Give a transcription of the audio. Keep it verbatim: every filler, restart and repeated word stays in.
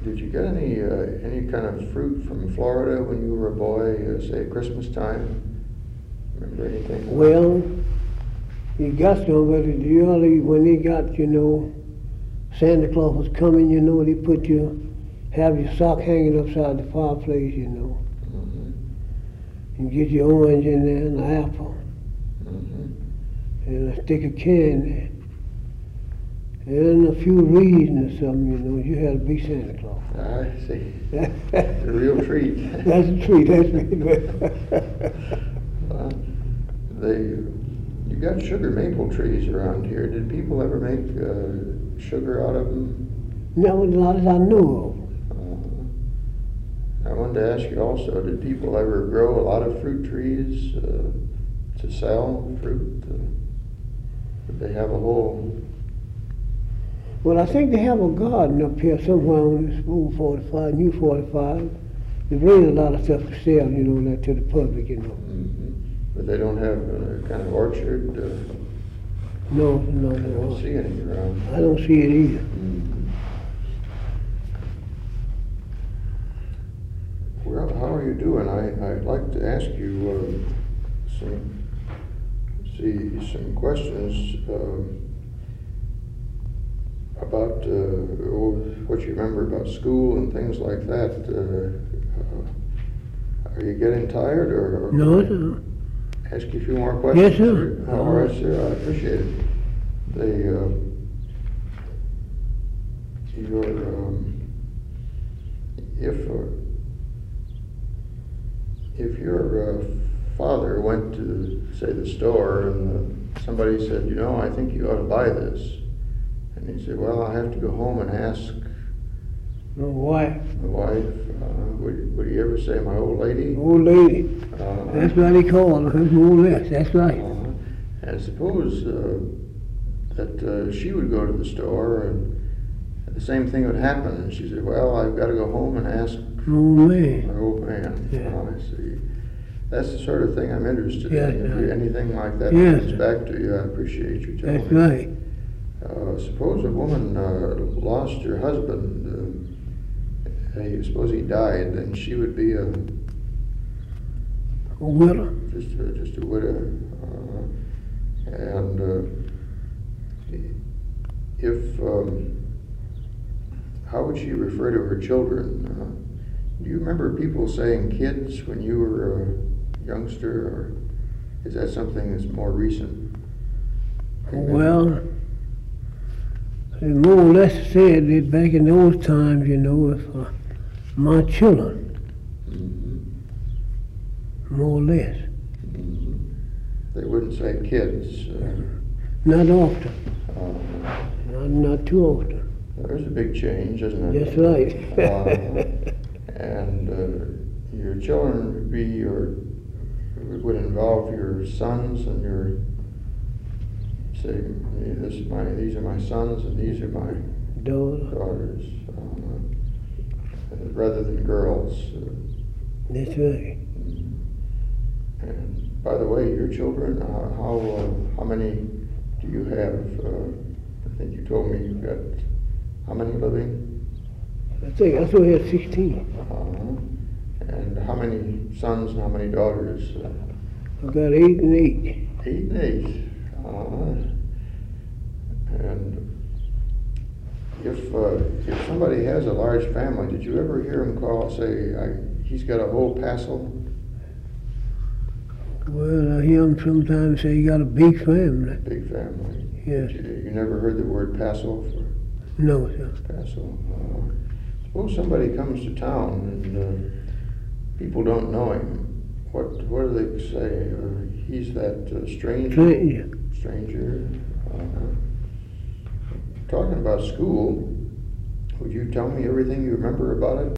did you get any uh, any kind of fruit from Florida when you were a boy, uh, say Christmas time? Remember anything? Well, you got some, but the early, when they got, you know, Santa Claus was coming, you know, they put you, have your sock hanging upside the fireplace, you know. Mm-hmm. And get your orange in there and an apple. Mm-hmm. And a stick of candy. And a few reasons or something, you know, you had to be Santa Claus. I see. The real treat. That's a treat, that's it. Well, they, you got sugar maple trees around here. Did people ever make uh, sugar out of them? Not a lot as I know Uh, I wanted to ask you also, did people ever grow a lot of fruit trees uh, to sell fruit? Uh, did they have a whole... of. Well, I think they have a garden up here somewhere on this old forty-five, new forty-five. They bring a lot of stuff to sell, you know, that to the public, you know. Mm-hmm. But they don't have a kind of orchard? Uh, No, no, I don't no. see any around. I don't see it either. Mm-hmm. Well, how are you doing? I, I'd like to ask you uh, some, see, some questions uh, about uh, what you remember about school and things like that. Uh, uh, are you getting tired, or, or No, sir. ask you a few more questions? Yes, sir. Oh, all right, sir. I appreciate it. The uh, your um, if uh, if your uh, father went to, say, the store, and uh, somebody said, you know, I think you ought to buy this, and he said, well, I have to go home and ask My wife, my wife. Uh, would, would he ever say, my old lady? old lady. Uh, That's what they call her, more or less, that's right. Uh, and suppose uh, that uh, she would go to the store and the same thing would happen, and she said, well, I've got to go home and ask Old man. my old man. Yeah. Uh, I see. That's the sort of thing I'm interested Yeah, in. If you, yeah. anything like that Yes, comes sir. back to you, I appreciate you telling That's me. right. Uh, suppose a woman uh, lost her husband, uh, hey, suppose he died, then she would be a, A widow. just a, just a widow. Uh, and uh, if, um, how would she refer to her children? Uh, do you remember people saying kids when you were a youngster, or is that something that's more recent? Well, they more or less said that back in those times, you know, if uh, my children, Mm-hmm. more or less. Mm-hmm. They wouldn't say kids. Uh, Not often, uh, not, not too often. there's a big change, isn't it? That's right. Uh, and uh, your children would be your, would involve your sons and your, say, this is my, these are my sons and these are my Daughter, daughters, uh, rather than girls. Uh, that's right. and by the way, your children, uh, how uh, how many do you have? Uh, I think you told me you've got how many living? I think I thought we had sixteen. Uh, and how many sons and how many daughters? Uh, I've got eight and eight. eight and eight. Uh, and if uh, if somebody has a large family, did you ever hear him call, say, I, he's got a whole passel? Well, I hear them sometimes say you got a big family. Big family. Yes. You, you never heard the word passel for No, sir. passel? Uh, suppose somebody comes to town and uh, people don't know him. What what do they say? Uh, he's that uh, stranger. Stranger. Stranger. Uh, talking about school, would you tell me everything you remember about it?